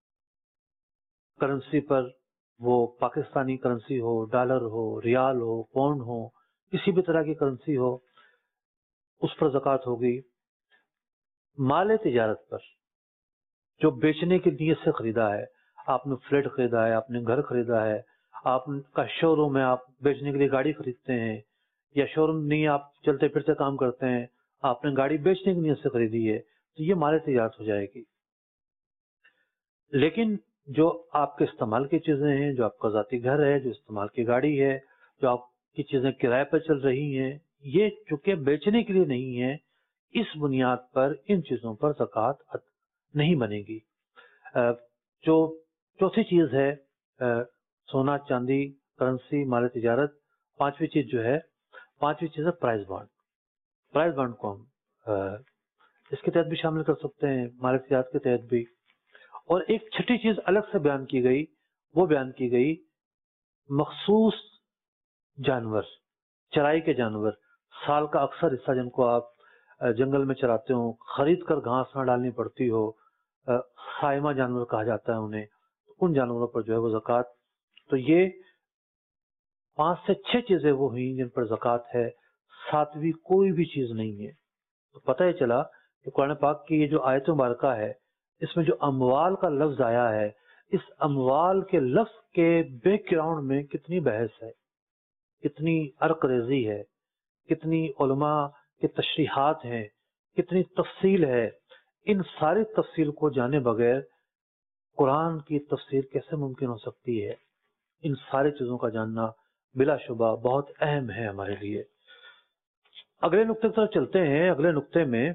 کرنسی پر، وہ پاکستانی کرنسی ہو، ڈالر ہو، ریال ہو، پاؤنڈ ہو، کسی بھی طرح کی کرنسی ہو، اس پر زکوٰۃ ہوگی۔ مال تجارت پر جو بیچنے کی نیت سے خریدا ہے، آپ نے فلیٹ خریدا ہے، آپ نے گھر خریدا ہے، آپ کا شو روم ہے، آپ بیچنے کے لیے گاڑی خریدتے ہیں، یا شو روم نہیں آپ چلتے پھرتے کام کرتے ہیں، آپ نے گاڑی بیچنے کی نیت سے خریدی ہے، تو یہ مال تجارت ہو جائے گی۔ لیکن جو آپ کے استعمال کی چیزیں ہیں، جو آپ کا ذاتی گھر ہے، جو استعمال کی گاڑی ہے، جو آپ کی چیزیں کرائے پر چل رہی ہیں، یہ چونکہ بیچنے کے لیے نہیں ہے، اس بنیاد پر ان چیزوں پر زکوٰۃ نہیں بنے گی۔ جو چوتھی چیز ہے سونا چاندی کرنسی مال تجارت، پانچویں چیز جو ہے، پانچویں چیز ہے پرائز بانڈ۔ پرائز بانڈ کو ہم اس کے تحت بھی شامل کر سکتے ہیں، مال تجارت کے تحت بھی۔ اور ایک چھٹی چیز الگ سے بیان کی گئی، وہ بیان کی گئی مخصوص جانور، چرائی کے جانور، سال کا اکثر حصہ جن کو آپ جنگل میں چراتے ہو، خرید کر گھاس نہ ڈالنی پڑتی ہو، خائمہ جانور کہا جاتا ہے انہیں، ان جانوروں پر جو ہے وہ زکوٰۃ۔ تو یہ 5 سے 6 چیزیں وہ ہوئیں جن پر زکوٰۃ ہے، 7ویں کوئی بھی چیز نہیں ہے۔ تو پتہ یہ چلا کہ قرآن پاک کی یہ جو آیت مبارکہ ہے، اس میں جو اموال کا لفظ آیا ہے، اس اموال کے لفظ کے بیک گراؤنڈ میں کتنی بحث ہے، کتنی عرق ریزی ہے، کتنی علماء کے تشریحات ہیں، کتنی تفصیل ہے۔ ان ساری تفصیل کو جانے بغیر قرآن کی تفسیر کیسے ممکن ہو سکتی ہے؟ ان ساری چیزوں کا جاننا بلا شبہ بہت اہم ہے ہمارے لیے۔ اگلے نقطے کی طرف چلتے ہیں۔ اگلے نقطے میں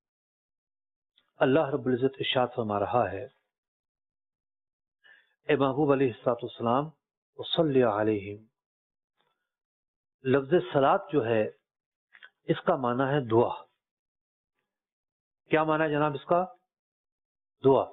اللہ رب العزت ارشاد فرما رہا ہے، اے محبوب علیہ الصلوۃ والسلام وصلی علیہم۔ لفظ صلاۃ جو ہے اس کا معنی ہے دعا۔ کیا معنی ہے جناب اس کا؟ دعا۔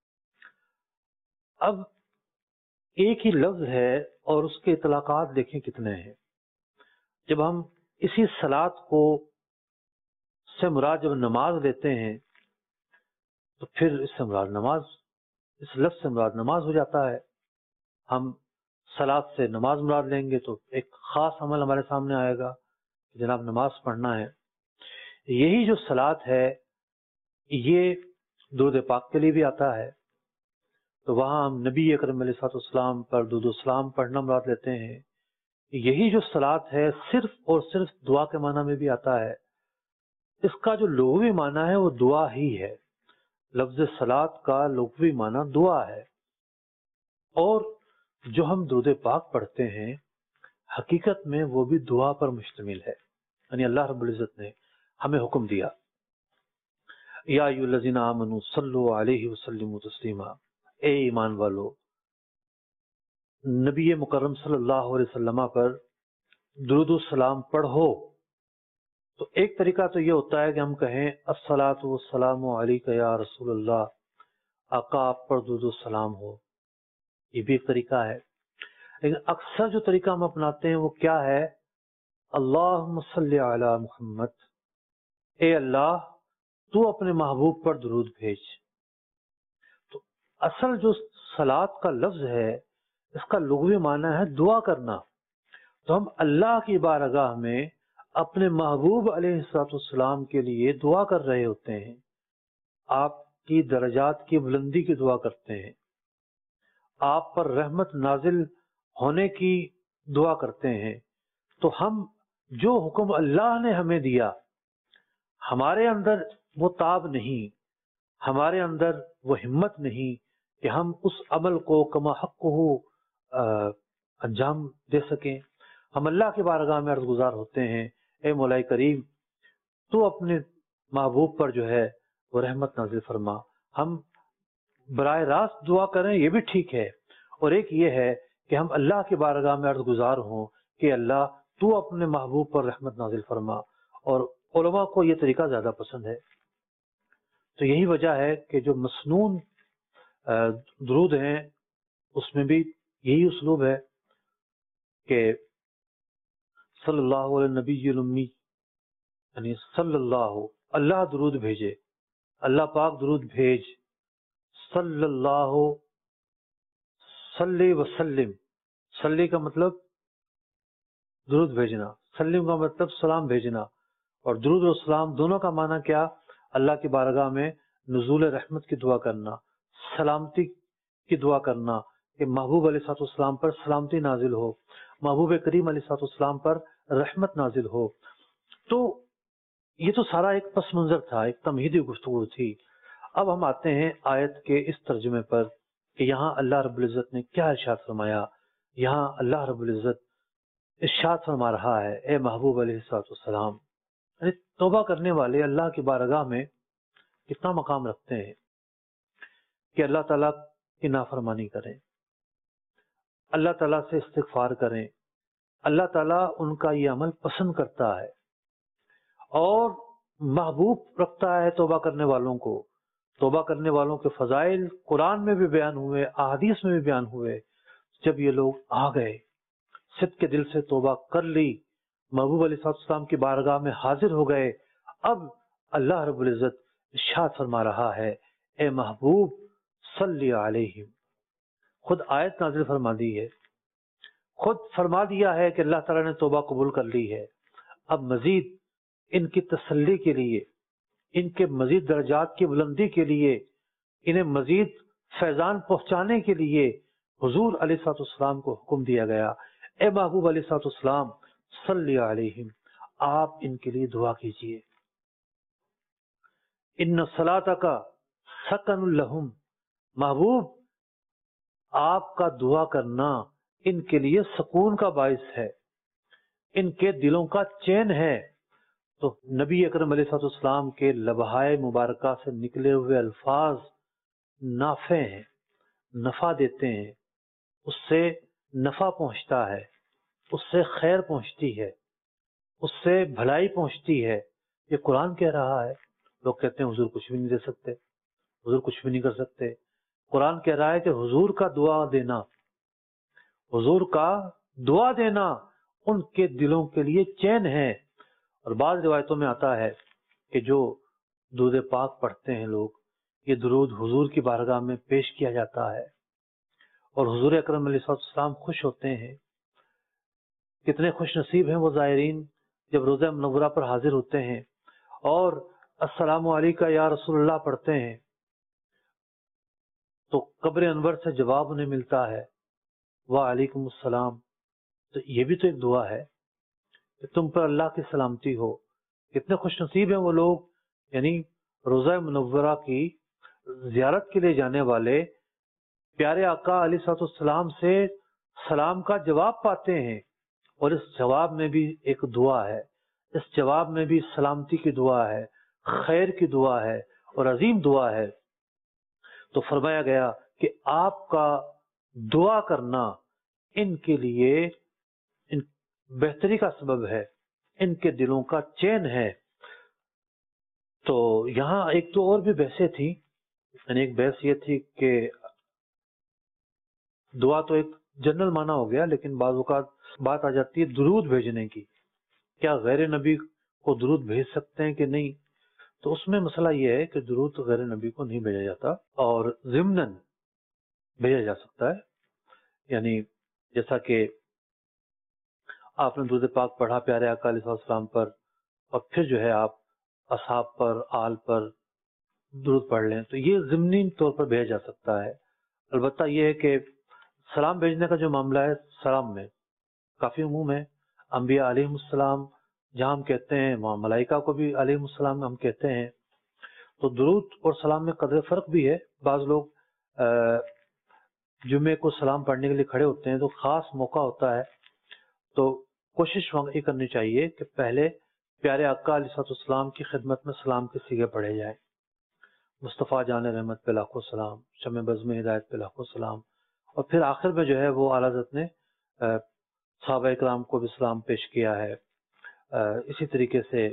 اب ایک ہی لفظ ہے اور اس کے اطلاقات دیکھیں کتنے ہیں۔ جب ہم اسی صلاۃ کو سے مراد جب نماز لیتے ہیں تو پھر اس سے مراد نماز، اس لفظ سے مراد نماز ہو جاتا ہے۔ ہم صلاۃ سے نماز مراد لیں گے تو ایک خاص عمل ہمارے سامنے آئے گا کہ جناب نماز پڑھنا ہے۔ یہی جو صلاۃ ہے یہ درود پاک کے لیے بھی آتا ہے، تو وہاں ہم نبی اکرم علیہ الصلوۃ والسلام پر درود و سلام پڑھنا مراد لیتے ہیں۔ یہی جو صلاۃ ہے صرف اور صرف دعا کے معنی میں بھی آتا ہے۔ اس کا جو لغوی معنی ہے وہ دعا ہی ہے۔ لفظ صلاۃ کا لغوی معنی دعا ہے، اور جو ہم درود پاک پڑھتے ہیں حقیقت میں وہ بھی دعا پر مشتمل ہے۔ یعنی اللہ رب العزت نے ہمیں حکم دیا، یا ایھا الذین آمنوا صلوا علیہ وسلموا تسلیما، اے ایمان والو نبی مکرم صلی اللہ علیہ وسلم پر درود و سلام پڑھو۔ تو ایک طریقہ تو یہ ہوتا ہے کہ ہم کہیں الصلاۃ والسلام علیک یا رسول اللہ، آقا آپ پر درود و سلام ہو، یہ بھی ایک طریقہ ہے۔ لیکن اکثر جو طریقہ ہم اپناتے ہیں وہ کیا ہے؟ اللہم صلی علی محمد، اے اللہ تو اپنے محبوب پر درود بھیج۔ تو اصل جو صلاۃ کا لفظ ہے اس کا لغوی معنی ہے دعا کرنا۔ تو ہم اللہ کی بارگاہ میں اپنے محبوب علیہ الصلوۃ والسلام کے لیے دعا کر رہے ہوتے ہیں، آپ کی درجات کی بلندی کی دعا کرتے ہیں، آپ پر رحمت نازل ہونے کی دعا کرتے ہیں۔ تو ہم جو حکم اللہ نے ہمیں دیا، ہمارے اندر وہ تاب نہیں، ہمارے اندر وہ ہمت نہیں کہ ہم اس عمل کو کما حق ہو انجام دے سکیں۔ ہم اللہ کے بارگاہ میں عرض گزار ہوتے ہیں، اے مولا کریم تو اپنے محبوب پر جو ہے وہ رحمت نازل فرما۔ ہم براہ راست دعا کریں یہ بھی ٹھیک ہے، اور ایک یہ ہے کہ ہم اللہ کے بارگاہ میں عرض گزار ہوں کہ اللہ تو اپنے محبوب پر رحمت نازل فرما، اور علماء کو یہ طریقہ زیادہ پسند ہے۔ تو یہی وجہ ہے کہ جو مسنون درود ہیں اس میں بھی یہی اسلوب ہے کہ صلی اللہ علیہ نبی الامی، یعنی صلی اللہ درود بھیجے، اللہ پاک درود بھیج، صلی اللہ صلی وسلم، صلی کا مطلب درود بھیجنا، سلم کا مطلب سلام بھیجنا، اور درود و سلام دونوں کا معنی کیا؟ اللہ کی بارگاہ میں نزول رحمت کی دعا کرنا، سلامتی کی دعا کرنا کہ محبوب علیہ السلام پر سلامتی نازل ہو، محبوب کریم علیہ السلام پر رحمت نازل ہو. تو یہ تو سارا ایک پس منظر تھا، ایک تمہیدی گفتگو تھی. اب ہم آتے ہیں آیت کے اس ترجمے پر کہ یہاں اللہ رب العزت نے کیا ارشاد فرمایا. یہاں اللہ رب العزت ارشاد فرما رہا ہے اے محبوب علیہ السلام، یعنی توبہ کرنے والے اللہ کی بارگاہ میں کتنا مقام رکھتے ہیں کہ اللہ تعالیٰ کی نافرمانی کریں، اللہ تعالیٰ سے استغفار کریں. اللہ تعالیٰ ان کا یہ عمل پسند کرتا ہے اور محبوب رکھتا ہے توبہ کرنے والوں کو. توبہ کرنے والوں کے فضائل قرآن میں بھی بیان ہوئے، احادیث میں بھی بیان ہوئے. جب یہ لوگ آ گئے، صدق کے دل سے توبہ کر لی، محبوب علیہ السلام کی بارگاہ میں حاضر ہو گئے، اب اللہ رب العزت ارشاد فرما رہا ہے اے محبوب صلی علیہم. خود آیت نازل فرما دی ہے، خود فرما دیا ہے کہ اللہ تعالیٰ نے توبہ قبول کر لی ہے. اب مزید ان کی تسلی کے لیے، ان کے مزید درجات کی بلندی کے لیے، انہیں مزید فیضان پہنچانے کے لیے حضور علیہ السلام کو حکم دیا گیا اے محبوب علیہ السلام صلی علیہم، آپ ان کے لیے دعا کیجئے. ان صلاتک سکن لہم، محبوب آپ کا دعا کرنا ان کے لیے سکون کا باعث ہے، ان کے دلوں کا چین ہے. تو نبی اکرم علیہ السلام کے لبہائے مبارکہ سے نکلے ہوئے الفاظ نافع ہیں، نفع دیتے ہیں، اس سے نفع پہنچتا ہے، اس سے خیر پہنچتی ہے، اس سے بھلائی پہنچتی ہے. یہ قرآن کہہ رہا ہے. لوگ کہتے ہیں حضور کچھ بھی نہیں دے سکتے، حضور کچھ بھی نہیں کر سکتے. قرآن کہہ رہا ہے کہ حضور کا دعا دینا، حضور کا دعا دینا ان کے دلوں کے لیے چین ہے. اور بعض روایتوں میں آتا ہے کہ جو درود پاک پڑھتے ہیں لوگ، یہ درود حضور کی بارگاہ میں پیش کیا جاتا ہے اور حضور اکرم علیہ السلام خوش ہوتے ہیں. کتنے خوش نصیب ہیں وہ زائرین جب روضہ منورہ پر حاضر ہوتے ہیں اور السلام علیکہ یا رسول اللہ پڑھتے ہیں تو قبر انور سے جواب انہیں ملتا ہے وعلیکم السلام. تو یہ بھی تو ایک دعا ہے کہ تم پر اللہ کی سلامتی ہو. کتنے خوش نصیب ہیں وہ لوگ، یعنی روضہ منورہ کی زیارت کے لیے جانے والے پیارے آقا علیہ السلام سے سلام کا جواب پاتے ہیں. اور اس جواب میں بھی ایک دعا ہے، اس جواب میں بھی سلامتی کی دعا ہے، خیر کی دعا ہے اور عظیم دعا ہے. تو فرمایا گیا کہ آپ کا دعا کرنا ان کے لیے بہتری کا سبب ہے، ان کے دلوں کا چین ہے. تو یہاں ایک تو اور بھی بحثیں تھیں، یعنی ایک بحث یہ تھی کہ دعا تو ایک جنرل معنی ہو گیا، لیکن بعض اوقات بات آ جاتی ہے درود بھیجنے کی. کیا غیر نبی کو درود بھیج سکتے ہیں کہ نہیں؟ تو اس میں مسئلہ یہ ہے کہ درود غیر نبی کو نہیں بھیجا جاتا اور ضمناً بھیجا جا سکتا ہے. یعنی جیسا کہ آپ نے درود پاک پڑھا پیارے آقا علیہ السلام پر اور پھر جو ہے آپ اصحاب پر، آل پر درود پڑھ لیں تو یہ ضمنی طور پر بھیجا جا سکتا ہے. البتہ یہ ہے کہ سلام بھیجنے کا جو معاملہ ہے سلام میں کافی عموم ہے. انبیاء علیہ السلام جہاں ہم کہتے ہیں وہاں ملائکہ کو بھی علیہ السلام ہم کہتے ہیں. تو درود اور سلام میں قدر فرق بھی ہے. بعض لوگ جمعے کو سلام پڑھنے کے لیے کھڑے ہوتے ہیں تو خاص موقع ہوتا ہے تو کوشش یہ کرنی چاہیے کہ پہلے پیارے آقا علیہ السلام کی خدمت میں سلام کے صیغے پڑھے جائیں. مصطفیٰ جان رحمت پہ لاکھوں سلام، شمع بزم ہدایت پہ لاکھوں سلام، اور پھر آخر میں جو ہے وہ اعلیٰ حضرت نے صحابہ اکرام کو بھی سلام پیش کیا ہے. اسی طریقے سے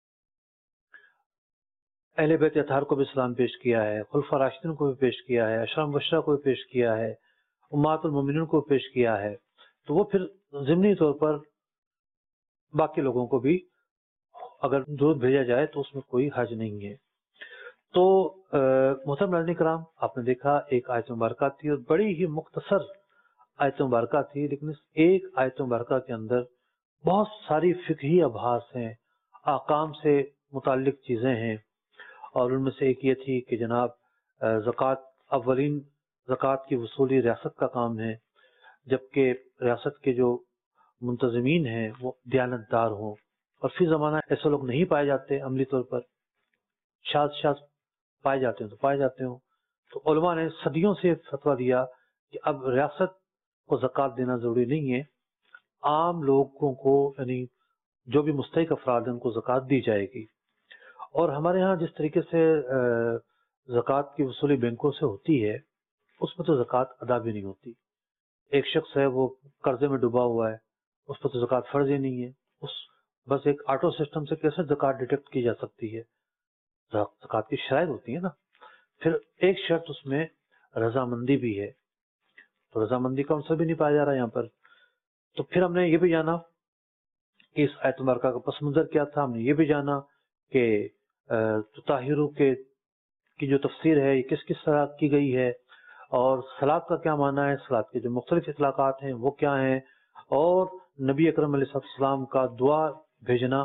اہل بیت اطہار کو بھی سلام پیش کیا ہے، خلفاء راشدین کو بھی پیش کیا ہے، اشرا مبشرہ کو بھی پیش کیا ہے، امہات المومنین کو بھی پیش کیا ہے. تو وہ پھر ضمنی طور پر باقی لوگوں کو بھی اگر درود بھیجا جائے تو اس میں کوئی حرج نہیں ہے. تو محترم ناظرین کرام، آپ نے دیکھا ایک آیت مبارکہ تھی اور بڑی ہی مختصر آیت مبارکہ تھی، لیکن اس ایک آیت مبارکہ کے اندر بہت ساری فقہی ابحاث ہیں، احکام سے متعلق چیزیں ہیں. اور ان میں سے ایک یہ تھی کہ جناب زکوٰۃ اولین زکوٰۃ کی وصولی ریاست کا کام ہے، جبکہ ریاست کے جو منتظمین ہیں وہ دیانتدار ہوں، اور فی زمانہ ایسے لوگ نہیں پائے جاتے، عملی طور پر شاذ پائے جاتے ہیں تو پائے جاتے ہوں۔ تو علماء نے صدیوں سے فتویٰ دیا کہ اب ریاست کو زکوٰۃ دینا ضروری نہیں ہے، عام لوگوں کو یعنی جو بھی مستحق افراد ہیں ان کو زکوٰۃ دی جائے گی۔ اور ہمارے ہاں جس طریقے سے زکوٰۃ کی وصولی بینکوں سے ہوتی ہے، اس میں تو زکوٰۃ ادا بھی نہیں ہوتی۔ ایک شخص ہے وہ قرضے میں ڈوبا ہوا ہے، اس پر تو زکوٰۃ فرض ہی نہیں ہے، اس بس ایک آٹو سسٹم سے کیسے زکوٰۃ ڈیٹیکٹ کی جا سکتی ہے؟ زکوٰۃ کی شرائط ہوتی ہے نا۔ پھر ایک شرط اس میں رضامندی بھی ہے، تو رضامندی کا عنصر بھی نہیں پایا جا رہا یہاں پر۔ تو پھر ہم نے یہ بھی جانا کہ اس آیت مبارکہ کا پس منظر کیا تھا، ہم نے یہ بھی جانا کہ تطہروا کی جو تفسیر ہے یہ کس طرح کی گئی ہے، اور صلاۃ کا کیا معنی ہے، صلاۃ کے جو مختلف اطلاقات ہیں وہ کیا ہیں، اور نبی اکرم علیہ السلام کا دعا بھیجنا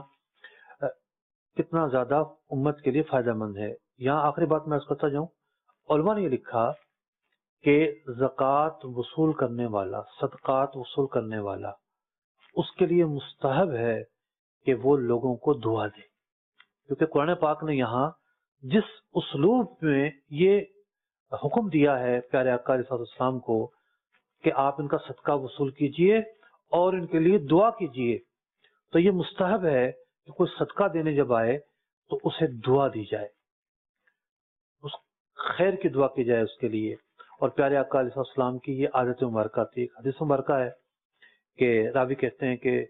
کتنا زیادہ امت کے لیے فائدہ مند ہے۔ یہاں آخری بات میں عرض کرتا جاؤں، علماء نے یہ لکھا کہ زکوٰۃ وصول کرنے والا، صدقات وصول کرنے والا، اس کے لیے مستحب ہے کہ وہ لوگوں کو دعا دے، کیونکہ قرآن پاک نے یہاں جس اسلوب میں یہ حکم دیا ہے پیارے آقا علیہ السلام کو کہ آپ ان کا صدقہ وصول کیجئے اور ان کے لیے دعا کیجئے، تو یہ مستحب ہے کہ کوئی صدقہ دینے جب آئے تو اسے دعا دی جائے، اس خیر کی دعا کی جائے اس کے لیے۔ اور پیارے آقا علیہ السلام کی یہ عادت مبارکہ تھی۔ ایک حدیث مبارکہ ہے کہ راوی کہتے ہیں کہ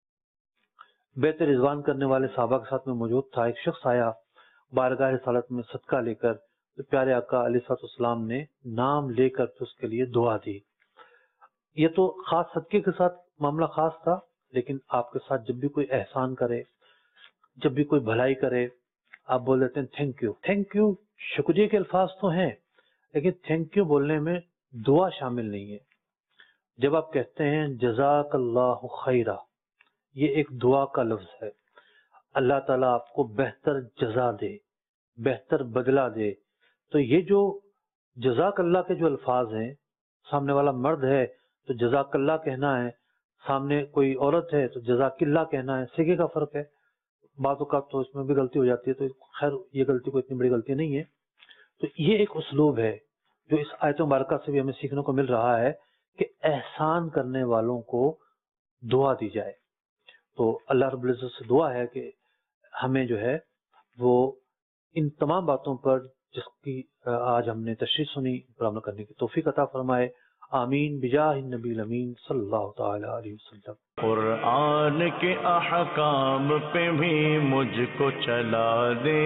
بیعت رضوان کرنے والے صحابہ کے ساتھ میں موجود تھا، ایک شخص آیا بارگاہ رسالت میں صدقہ لے کر، تو پیارے آقا علیہ السلام نے نام لے کر اس کے لیے دعا دی۔ یہ تو خاص صدقے کے ساتھ معاملہ خاص تھا، لیکن آپ کے ساتھ جب بھی کوئی احسان کرے، جب بھی کوئی بھلائی کرے، آپ بول دیتے ہیں تھینک یو۔ تھینک یو شکریہ کے الفاظ تو ہیں، لیکن تھینک یو بولنے میں دعا شامل نہیں ہے۔ جب آپ کہتے ہیں جزاک اللہ خیرہ، یہ ایک دعا کا لفظ ہے، اللہ تعالیٰ آپ کو بہتر جزا دے، بہتر بدلہ دے۔ تو یہ جو جزاک اللہ کے جو الفاظ ہیں، سامنے والا مرد ہے تو جزاک اللہ کہنا ہے، سامنے کوئی عورت ہے تو جزاک اللہ کہنا ہے، سیگے کا فرق ہے۔ بعض اوقات تو اس میں بھی غلطی ہو جاتی ہے، تو خیر یہ غلطی کوئی اتنی بڑی غلطی نہیں ہے۔ تو یہ ایک اسلوب ہے جو اس آیت مبارکہ سے بھی ہمیں سیکھنے کو مل رہا ہے کہ احسان کرنے والوں کو دعا دی جائے۔ تو اللہ رب العزت سے دعا ہے کہ ہمیں جو ہے وہ ان تمام باتوں پر جس کی آج ہم نے تشریح سنی پر عمل کرنے کی توفیق عطا فرمائے۔ آمین بجاہ النبی الامین صلی اللہ تعالی علیہ وسلم۔ قرآن کے احکام پہ بھی مجھ کو چلا دے،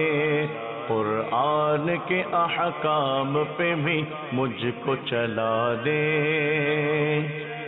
قرآن کے احکام پہ بھی مجھ کو چلا دے۔